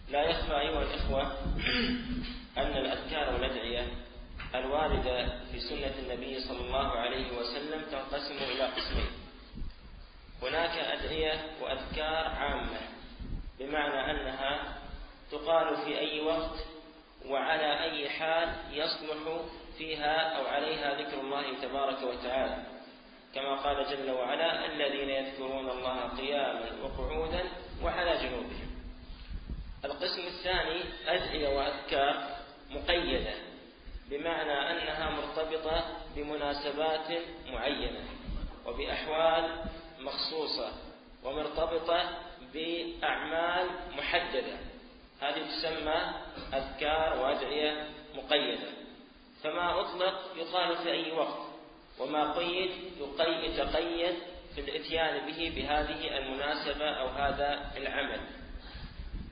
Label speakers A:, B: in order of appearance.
A: لا يخفى أيها الإخوة أن الأذكار والأدعية الواردة في سنة النبي صلى الله عليه وسلم تنقسم إلى قسمين. هناك أدعية وأذكار عامة، بمعنى أنها تقال في أي وقت وعلى أي حال يصلح فيها أو عليها ذكر الله تبارك وتعالى، كما قال جل وعلا: الذين يذكرون الله قياما وقعودا وعلى جنوبهم. القسم الثاني أدعية وأذكار مقيدة، بمعنى أنها مرتبطة بمناسبات معينة وبأحوال مخصوصة ومرتبطة بأعمال محددة، هذه تسمى أذكار وأدعية مقيدة. فما أطلق يقال في أي وقت، وما قيد يتقيد في الإتيان به بهذه المناسبة أو هذا العمل.